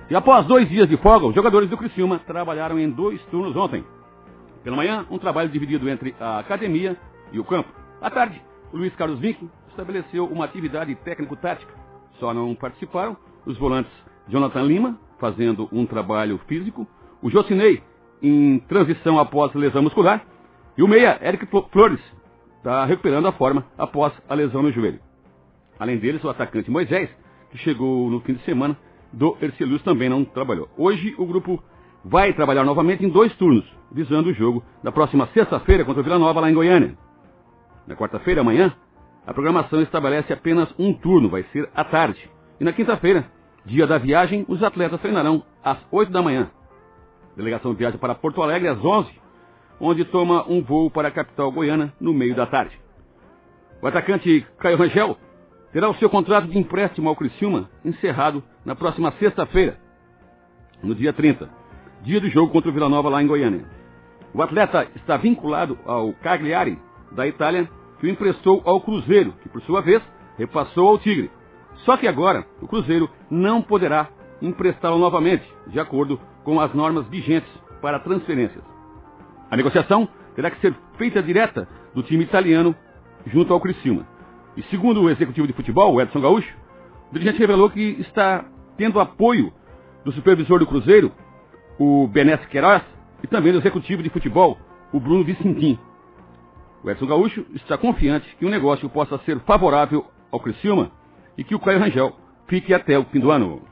E após 2 dias de folga, os jogadores do Criciúma trabalharam em 2 turnos ontem. Pela manhã, um trabalho dividido entre a academia e o campo. À tarde, o Luiz Carlos Vinck estabeleceu uma atividade técnico-tática. Só não participaram os volantes Jonathan Lima, fazendo um trabalho físico, o Jocinei, em transição após lesão muscular, e o meia Eric Flores, está recuperando a forma após a lesão no joelho. Além deles, o atacante Moisés, que chegou no fim de semana do Ercílios, também não trabalhou. Hoje, o grupo vai trabalhar novamente em 2 turnos, visando o jogo da próxima sexta-feira contra o Vila Nova, lá em Goiânia. Na quarta-feira, amanhã, a programação estabelece apenas um turno, vai ser à tarde. E na quinta-feira, dia da viagem, os atletas treinarão às 8 da manhã. A delegação viaja para Porto Alegre às 11, onde toma um voo para a capital goiana no meio da tarde. O atacante Caio Rangel terá o seu contrato de empréstimo ao Criciúma encerrado na próxima sexta-feira, no dia 30, dia do jogo contra o Vila Nova, lá em Goiânia. O atleta está vinculado ao Cagliari, da Itália, que o emprestou ao Cruzeiro, que por sua vez repassou ao Tigre. Só que agora o Cruzeiro não poderá emprestá-lo novamente, de acordo com as normas vigentes para transferências. A negociação terá que ser feita direta do time italiano junto ao Criciúma. E segundo o executivo de futebol, o Edson Gaúcho, o dirigente revelou que está tendo apoio do supervisor do Cruzeiro, o Benes Queiroz, e também do executivo de futebol, o Bruno Vicentim. O Edson Gaúcho está confiante que o negócio possa ser favorável ao Criciúma e que o Caio Rangel fique até o fim do ano.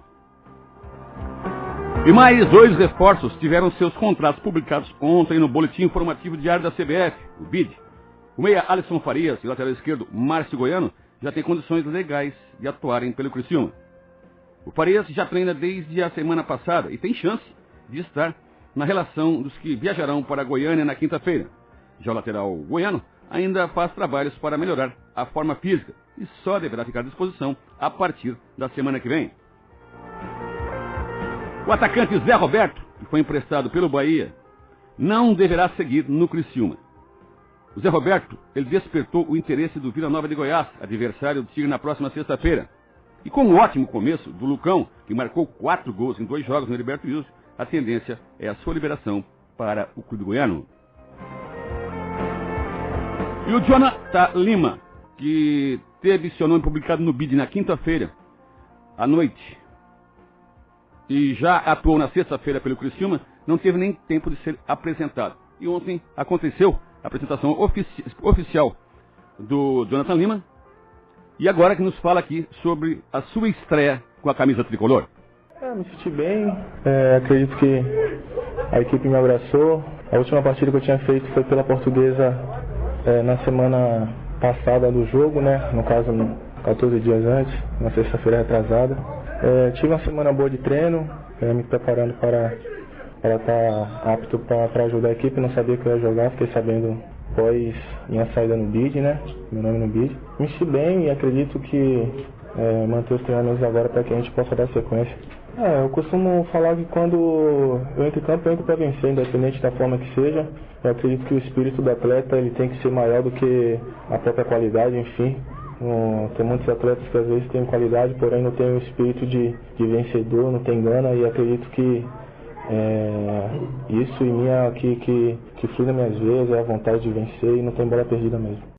E mais 2 reforços tiveram seus contratos publicados ontem no Boletim Informativo Diário da CBF, o BID. O meia Alisson Farias e o lateral esquerdo Márcio Goiano já têm condições legais de atuarem pelo Criciúma. O Farias já treina desde a semana passada e tem chance de estar na relação dos que viajarão para Goiânia na quinta-feira. Já o lateral Goiano ainda faz trabalhos para melhorar a forma física e só deverá ficar à disposição a partir da semana que vem. O atacante Zé Roberto, que foi emprestado pelo Bahia, não deverá seguir no Criciúma. O Zé Roberto, ele despertou o interesse do Vila Nova de Goiás, adversário do Tigre na próxima sexta-feira. E com o ótimo começo do Lucão, que marcou 4 gols em 2 jogos no Heriberto Wilson, a tendência é a sua liberação para o clube goiano. E o Jonathan Lima, que teve seu nome publicado no BID na quinta-feira à noite e já atuou na sexta-feira pelo Criciúma, não teve nem tempo de ser apresentado. E ontem aconteceu a apresentação oficial do Jonathan Lima, e agora que nos fala aqui sobre a sua estreia com a camisa tricolor. Me senti bem, acredito que a equipe me abraçou. A última partida que eu tinha feito foi pela Portuguesa na semana passada do jogo, né? No caso, 14 dias antes, na sexta-feira retrasada. Tive uma semana boa de treino, me preparando para estar apto para ajudar a equipe. Não sabia que eu ia jogar, fiquei sabendo após minha saída no BID, né? Meu nome no BID. Me senti bem e acredito que manter os treinamentos agora para que a gente possa dar sequência. Eu costumo falar que quando eu entro em campo, eu entro para vencer, independente da forma que seja. Eu acredito que o espírito do atleta ele tem que ser maior do que a própria qualidade, enfim. Tem muitos atletas que às vezes têm qualidade, porém não têm o espírito de vencedor, não tem gana, e acredito que isso em mim é que flui nas minhas veias, é a vontade de vencer e não tem bola perdida mesmo.